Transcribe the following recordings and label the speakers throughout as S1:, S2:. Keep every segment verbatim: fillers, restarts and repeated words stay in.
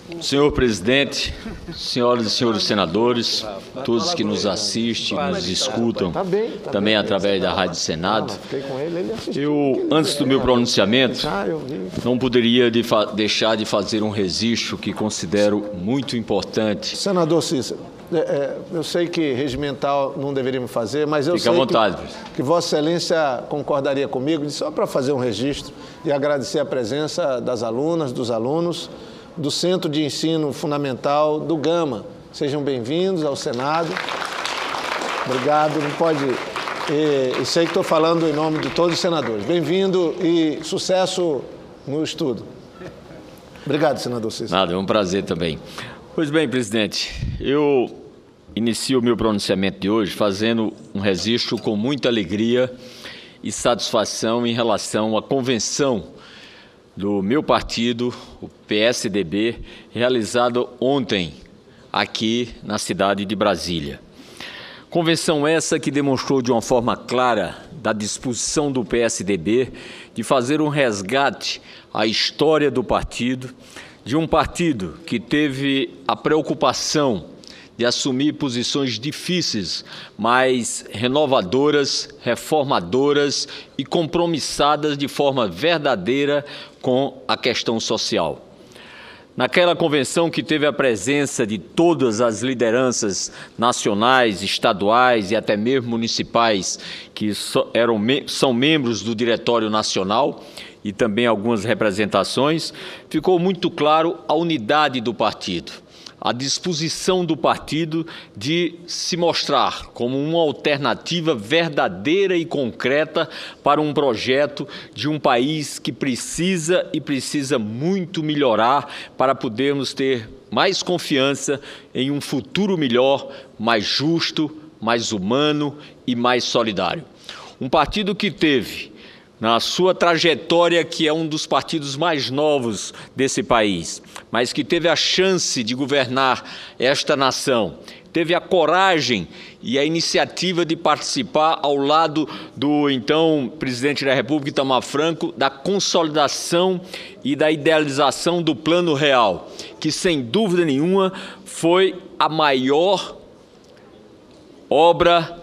S1: Senhor presidente, senhoras e senhores senadores, todos que nos assistem, nos escutam, também através da Rádio Senado, eu, antes do meu pronunciamento, não poderia de deixar de fazer um registro que considero muito importante.
S2: Senador Cícero, é, é, eu sei que regimental não deveríamos fazer, mas eu
S1: Fique
S2: sei
S1: à vontade,
S2: que, que Vossa Excelência concordaria comigo, só para fazer um registro e agradecer a presença das alunas, dos alunos, do Centro de Ensino Fundamental do Gama. Sejam bem-vindos ao Senado. Obrigado. Não pode... E, e sei que estou falando em nome de todos os senadores. Bem-vindo e sucesso no estudo. Obrigado, senador Cícero.
S1: Nada, é um prazer também. Pois bem, presidente, eu inicio o meu pronunciamento de hoje fazendo um registro com muita alegria e satisfação em relação à convenção do meu partido, o P S D B, realizado ontem aqui na cidade de Brasília. Convenção essa que demonstrou de uma forma clara da disposição do P S D B de fazer um resgate à história do partido, de um partido que teve a preocupação de assumir posições difíceis, mas renovadoras, reformadoras e compromissadas de forma verdadeira com a questão social. Naquela convenção que teve a presença de todas as lideranças nacionais, estaduais e até mesmo municipais, que so, eram, são membros do Diretório Nacional, e também algumas representações, ficou muito claro a unidade do partido, a disposição do partido de se mostrar como uma alternativa verdadeira e concreta para um projeto de um país que precisa e precisa muito melhorar para podermos ter mais confiança em um futuro melhor, mais justo, mais humano e mais solidário. Um partido que teve na sua trajetória, que é um dos partidos mais novos desse país, mas que teve a chance de governar esta nação, teve a coragem e a iniciativa de participar ao lado do então presidente da República, Itamar Franco, da consolidação e da idealização do Plano Real, que sem dúvida nenhuma foi a maior obra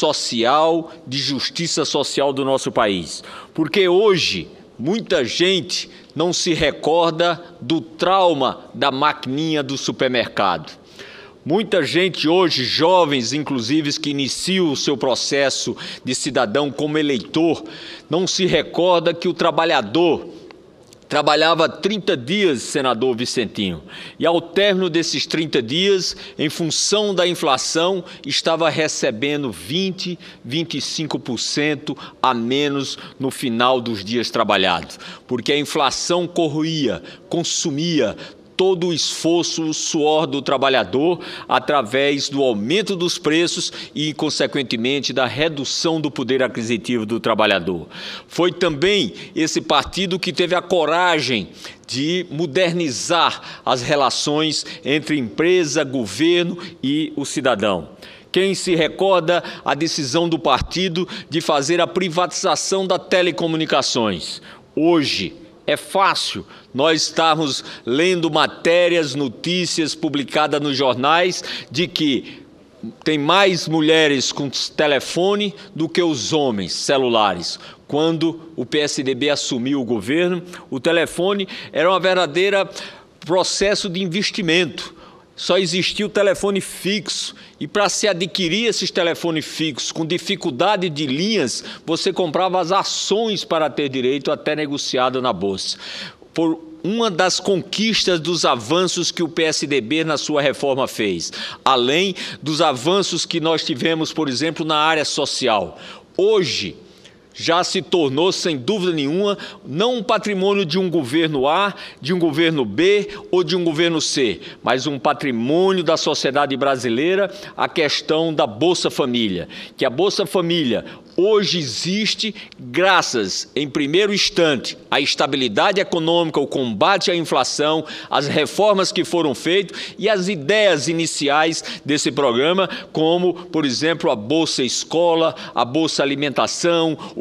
S1: social, de justiça social do nosso país. Porque hoje, muita gente não se recorda do trauma da maquininha do supermercado. Muita gente hoje, jovens inclusive, que iniciam o seu processo de cidadão como eleitor, não se recorda que o trabalhador trabalhava trinta dias, senador Vicentinho, e ao término desses trinta dias, em função da inflação, estava recebendo vinte, vinte e cinco por cento a menos no final dos dias trabalhados, porque a inflação corroía, consumia todo o esforço, o suor do trabalhador através do aumento dos preços e, consequentemente, da redução do poder aquisitivo do trabalhador. Foi também esse partido que teve a coragem de modernizar as relações entre empresa, governo e o cidadão. Quem se recorda a decisão do partido de fazer a privatização das telecomunicações? Hoje, é fácil nós estarmos lendo matérias, notícias publicadas nos jornais de que tem mais mulheres com telefone do que os homens celulares. Quando o P S D B assumiu o governo, o telefone era um verdadeiro processo de investimento. Só existia o telefone fixo e para se adquirir esses telefones fixos com dificuldade de linhas, você comprava as ações para ter direito até negociado na Bolsa. Por uma das conquistas dos avanços que o P S D B na sua reforma fez, além dos avanços que nós tivemos, por exemplo, na área social. Hoje, já se tornou, sem dúvida nenhuma, não um patrimônio de um governo A, de um governo B ou de um governo C, mas um patrimônio da sociedade brasileira, a questão da Bolsa Família. Que a Bolsa Família hoje existe graças, em primeiro instante, à estabilidade econômica, o combate à inflação, as reformas que foram feitas e as ideias iniciais desse programa, como, por exemplo, a Bolsa Escola, a Bolsa Alimentação, o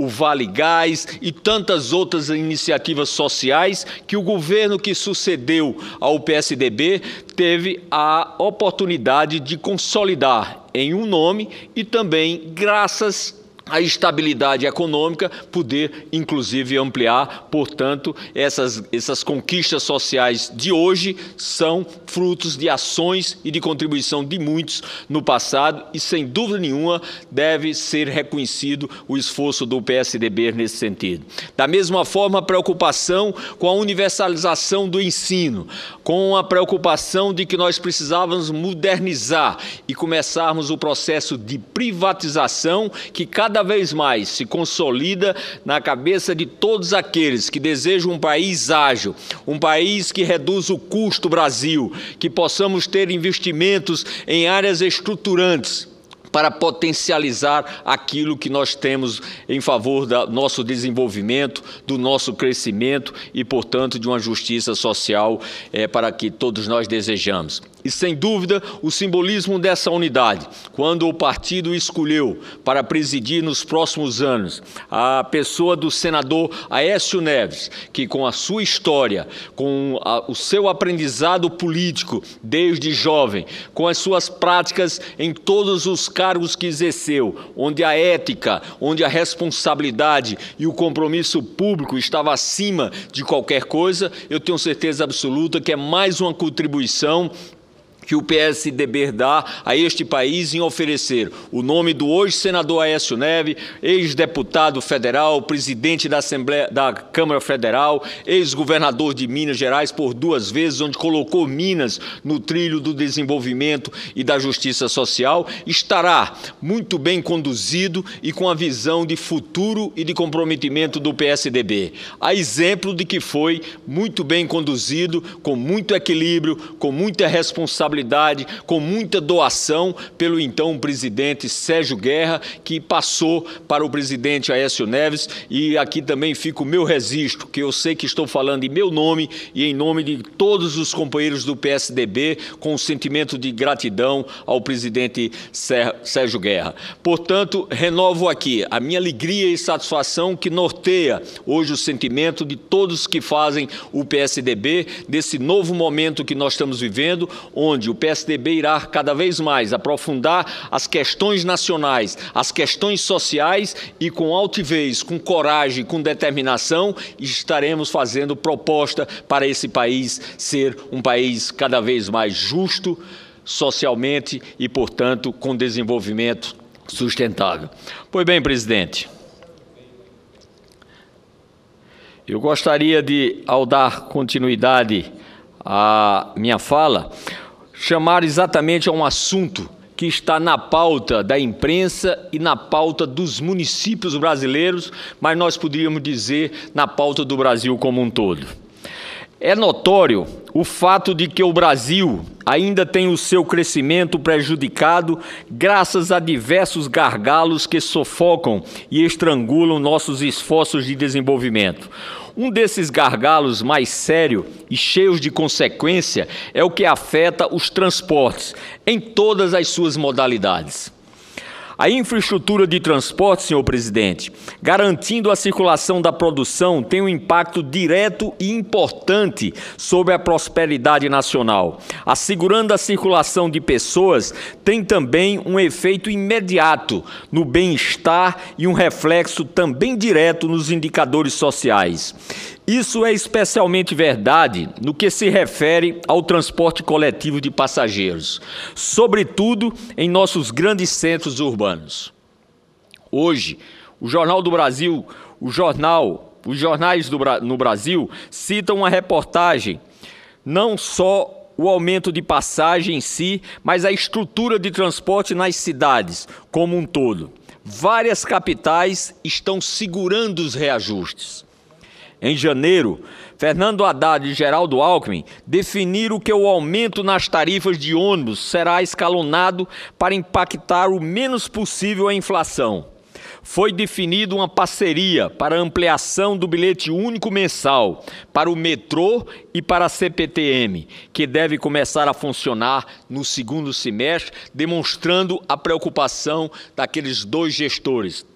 S1: Vale Gás e tantas outras iniciativas sociais que o governo que sucedeu ao P S D B teve a oportunidade de consolidar em um nome e também, graças a estabilidade econômica, poder, inclusive, ampliar. Portanto, essas, essas conquistas sociais de hoje são frutos de ações e de contribuição de muitos no passado e, sem dúvida nenhuma, deve ser reconhecido o esforço do P S D B nesse sentido. Da mesma forma, a preocupação com a universalização do ensino, com a preocupação de que nós precisávamos modernizar e começarmos o processo de privatização que cada Cada vez mais se consolida na cabeça de todos aqueles que desejam um país ágil, um país que reduz o custo Brasil, que possamos ter investimentos em áreas estruturantes para potencializar aquilo que nós temos em favor do nosso desenvolvimento, do nosso crescimento e, portanto, de uma justiça social é, para que todos nós desejamos. E, sem dúvida, o simbolismo dessa unidade, quando o partido escolheu para presidir nos próximos anos a pessoa do senador Aécio Neves, que com a sua história, com a, o seu aprendizado político desde jovem, com as suas práticas em todos os cargos que exerceu, onde a ética, onde a responsabilidade e o compromisso público estava acima de qualquer coisa, eu tenho certeza absoluta que é mais uma contribuição que o P S D B dá a este país em oferecer o nome do hoje senador Aécio Neves, ex-deputado federal, presidente da Assembleia da Câmara Federal, ex-governador de Minas Gerais por duas vezes, onde colocou Minas no trilho do desenvolvimento e da justiça social, estará muito bem conduzido e com a visão de futuro e de comprometimento do P S D B. A exemplo de que foi muito bem conduzido, com muito equilíbrio, com muita responsabilidade, com muita doação pelo então presidente Sérgio Guerra, que passou para o presidente Aécio Neves, e aqui também fica o meu registro, que eu sei que estou falando em meu nome e em nome de todos os companheiros do P S D B, com um sentimento de gratidão ao presidente Sérgio Guerra. Portanto, renovo aqui a minha alegria e satisfação que norteia hoje o sentimento de todos que fazem o P S D B, desse novo momento que nós estamos vivendo, onde o P S D B irá cada vez mais aprofundar as questões nacionais, as questões sociais e com altivez, com coragem, com determinação, estaremos fazendo proposta para esse país ser um país cada vez mais justo socialmente e, portanto, com desenvolvimento sustentável. Pois bem, presidente, eu gostaria de, ao dar continuidade à minha fala, chamar exatamente a um assunto que está na pauta da imprensa e na pauta dos municípios brasileiros, mas nós poderíamos dizer na pauta do Brasil como um todo. É notório o fato de que o Brasil ainda tem o seu crescimento prejudicado graças a diversos gargalos que sufocam e estrangulam nossos esforços de desenvolvimento. Um desses gargalos mais sérios e cheios de consequência é o que afeta os transportes em todas as suas modalidades. A infraestrutura de transporte, senhor presidente, garantindo a circulação da produção, tem um impacto direto e importante sobre a prosperidade nacional. Assegurando a circulação de pessoas, tem também um efeito imediato no bem-estar e um reflexo também direto nos indicadores sociais. Isso é especialmente verdade no que se refere ao transporte coletivo de passageiros, sobretudo em nossos grandes centros urbanos. Hoje, o Jornal do Brasil, o jornal, os jornais do, no Brasil citam uma reportagem, não só o aumento de passagem em si, mas a estrutura de transporte nas cidades como um todo. Várias capitais estão segurando os reajustes. Em janeiro, Fernando Haddad e Geraldo Alckmin definiram que o aumento nas tarifas de ônibus será escalonado para impactar o menos possível a inflação. Foi definida uma parceria para ampliação do bilhete único mensal para o metrô e para a C P T M, que deve começar a funcionar no segundo semestre, demonstrando a preocupação daqueles dois gestores,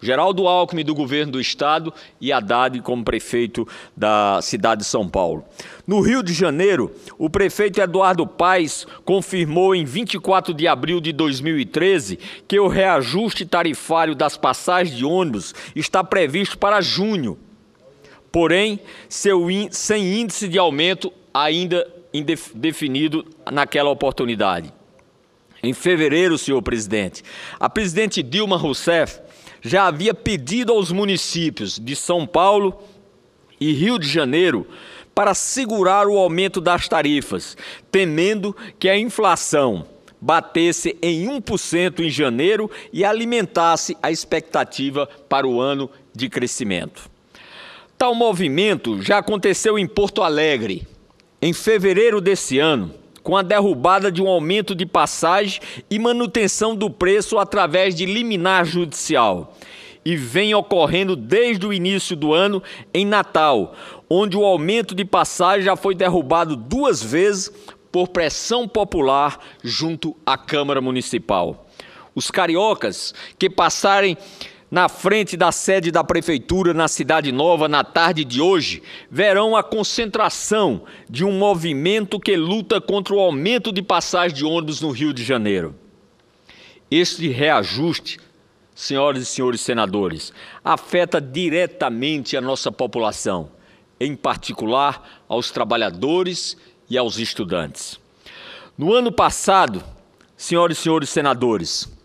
S1: Geraldo Alckmin do governo do estado e Haddad como prefeito da cidade de São Paulo. No Rio de Janeiro, o prefeito Eduardo Paes confirmou em vinte e quatro de abril de dois mil e treze que o reajuste tarifário das passagens de ônibus está previsto para junho, porém seu in, sem índice de aumento ainda indefinido naquela oportunidade. Em fevereiro, senhor presidente, a presidente Dilma Rousseff já havia pedido aos municípios de São Paulo e Rio de Janeiro para segurar o aumento das tarifas, temendo que a inflação batesse em um por cento em janeiro e alimentasse a expectativa para o ano de crescimento. Tal movimento já aconteceu em Porto Alegre, em fevereiro desse ano, com a derrubada de um aumento de passagem e manutenção do preço através de liminar judicial. E vem ocorrendo desde o início do ano em Natal, onde o aumento de passagem já foi derrubado duas vezes por pressão popular junto à Câmara Municipal. Os cariocas que passarem na frente da sede da Prefeitura na Cidade Nova na tarde de hoje, verão a concentração de um movimento que luta contra o aumento de passagem de ônibus no Rio de Janeiro. Este reajuste, senhoras e senhores senadores, afeta diretamente a nossa população, em particular aos trabalhadores e aos estudantes. No ano passado, senhoras e senhores senadores,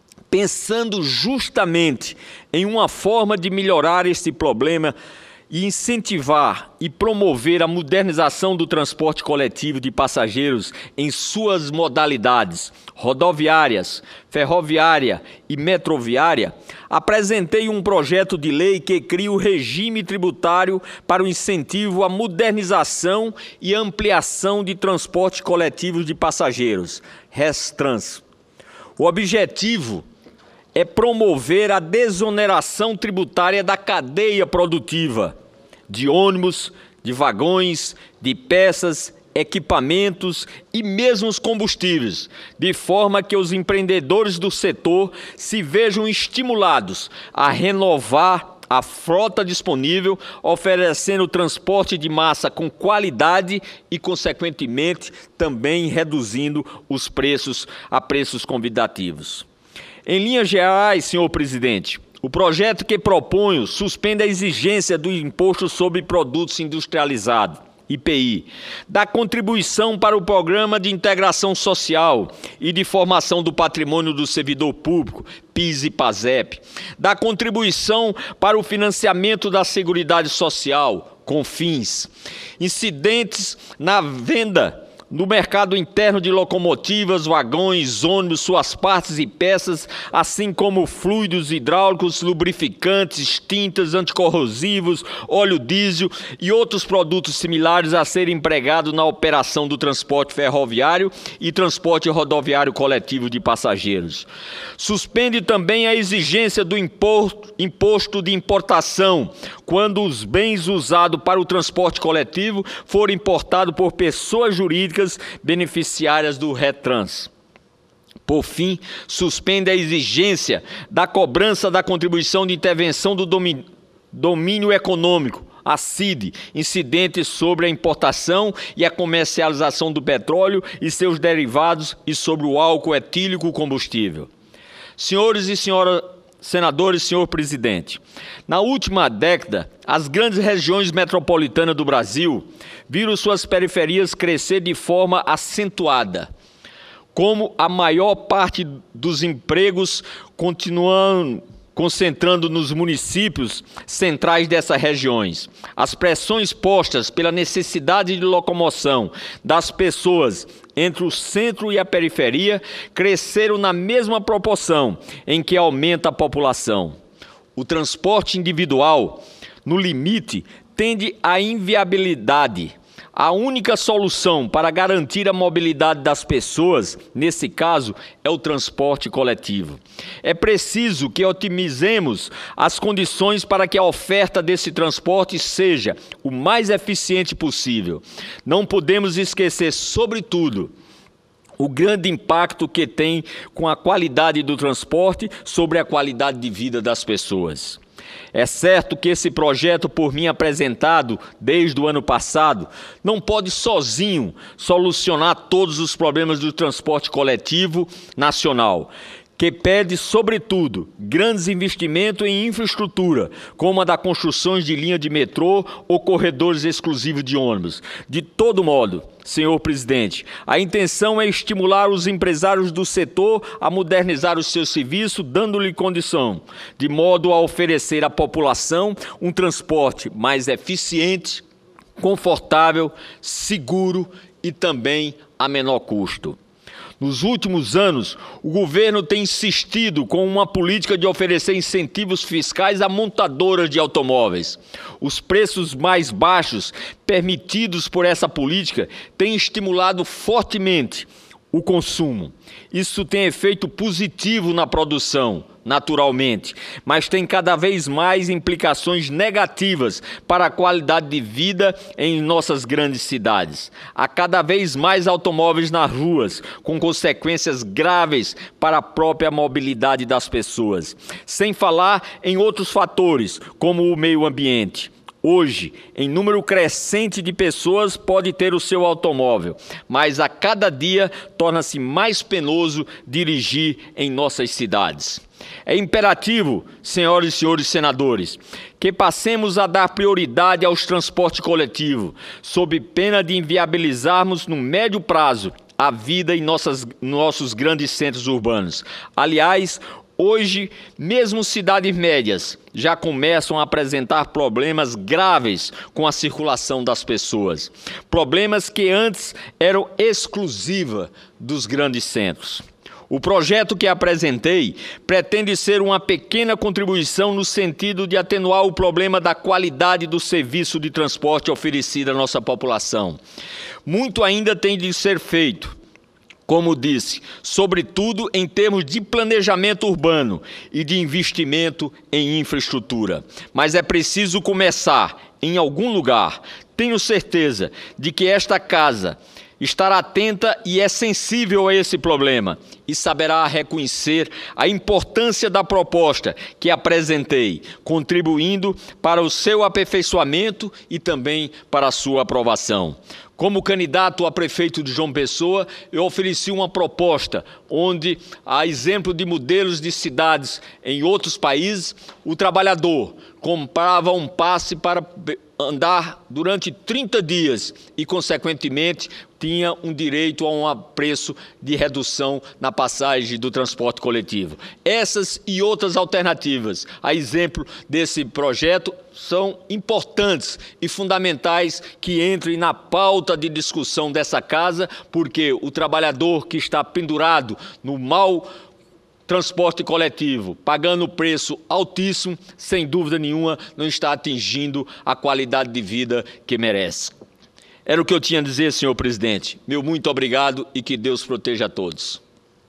S1: pensando justamente em uma forma de melhorar esse problema e incentivar e promover a modernização do transporte coletivo de passageiros em suas modalidades rodoviárias, ferroviária e metroviária, apresentei um projeto de lei que cria o regime tributário para o incentivo à modernização e ampliação de transporte coletivo de passageiros, RESTrans. O objetivo é promover a desoneração tributária da cadeia produtiva, de ônibus, de vagões, de peças, equipamentos e mesmo os combustíveis, de forma que os empreendedores do setor se vejam estimulados a renovar a frota disponível, oferecendo transporte de massa com qualidade e, consequentemente, também reduzindo os preços a preços convidativos. Em linhas gerais, senhor presidente, o projeto que proponho suspende a exigência do Imposto sobre Produtos Industrializados, I P I, da contribuição para o Programa de Integração Social e de Formação do Patrimônio do Servidor Público, PIS e PASEP, da contribuição para o financiamento da Seguridade Social, CONFINS, incidentes na venda no mercado interno de locomotivas, vagões, ônibus, suas partes e peças, assim como fluidos hidráulicos, lubrificantes, tintas, anticorrosivos, óleo diesel e outros produtos similares a serem empregados na operação do transporte ferroviário e transporte rodoviário coletivo de passageiros. Suspende também a exigência do imposto, imposto de importação, quando os bens usados para o transporte coletivo forem importados por pessoas jurídicas beneficiárias do RETrans. Por fim, suspende a exigência da cobrança da contribuição de intervenção do domínio, domínio econômico, a C I D, incidentes sobre a importação e a comercialização do petróleo e seus derivados e sobre o álcool etílico combustível. Senhores e senhoras senadores, senhor presidente, na última década, as grandes regiões metropolitanas do Brasil viram suas periferias crescer de forma acentuada, como a maior parte dos empregos continuam concentrando nos municípios centrais dessas regiões. As pressões postas pela necessidade de locomoção das pessoas entre o centro e a periferia cresceram na mesma proporção em que aumenta a população. O transporte individual, no limite, tende à inviabilidade. A única solução para garantir a mobilidade das pessoas, nesse caso, é o transporte coletivo. É preciso que otimizemos as condições para que a oferta desse transporte seja o mais eficiente possível. Não podemos esquecer, sobretudo, o grande impacto que tem com a qualidade do transporte sobre a qualidade de vida das pessoas. É certo que esse projeto, por mim apresentado desde o ano passado, não pode sozinho solucionar todos os problemas do transporte coletivo nacional, que pede, sobretudo, grandes investimentos em infraestrutura, como a da construção de linha de metrô ou corredores exclusivos de ônibus. De todo modo, senhor presidente, a intenção é estimular os empresários do setor a modernizar o seu serviço, dando-lhe condição, de modo a oferecer à população um transporte mais eficiente, confortável, seguro e também a menor custo. Nos últimos anos, o governo tem insistido com uma política de oferecer incentivos fiscais a montadoras de automóveis. Os preços mais baixos permitidos por essa política têm estimulado fortemente o consumo. Isso tem efeito positivo na produção, naturalmente, mas tem cada vez mais implicações negativas para a qualidade de vida em nossas grandes cidades. Há cada vez mais automóveis nas ruas, com consequências graves para a própria mobilidade das pessoas, sem falar em outros fatores, como o meio ambiente. Hoje, em número crescente de pessoas pode ter o seu automóvel, mas a cada dia torna-se mais penoso dirigir em nossas cidades. É imperativo, senhoras e senhores senadores, que passemos a dar prioridade aos transportes coletivos, sob pena de inviabilizarmos no médio prazo a vida em nossas, nossos grandes centros urbanos. Aliás, hoje, mesmo cidades médias já começam a apresentar problemas graves com a circulação das pessoas. Problemas que antes eram exclusivos dos grandes centros. O projeto que apresentei pretende ser uma pequena contribuição no sentido de atenuar o problema da qualidade do serviço de transporte oferecido à nossa população. Muito ainda tem de ser feito, como disse, sobretudo em termos de planejamento urbano e de investimento em infraestrutura. Mas é preciso começar em algum lugar. Tenho certeza de que esta casa estará atenta e é sensível a esse problema e saberá reconhecer a importância da proposta que apresentei, contribuindo para o seu aperfeiçoamento e também para a sua aprovação. Como candidato a prefeito de João Pessoa, eu ofereci uma proposta onde, a exemplo de modelos de cidades em outros países, o trabalhador comprava um passe para andar durante trinta dias e, consequentemente, tinha um direito a um preço de redução na passagem do transporte coletivo. Essas e outras alternativas, a exemplo desse projeto, são importantes e fundamentais que entrem na pauta de discussão dessa casa, porque o trabalhador que está pendurado no mau transporte coletivo, pagando preço altíssimo, sem dúvida nenhuma, não está atingindo a qualidade de vida que merece. Era o que eu tinha a dizer, senhor presidente. Meu muito obrigado e que Deus proteja a todos.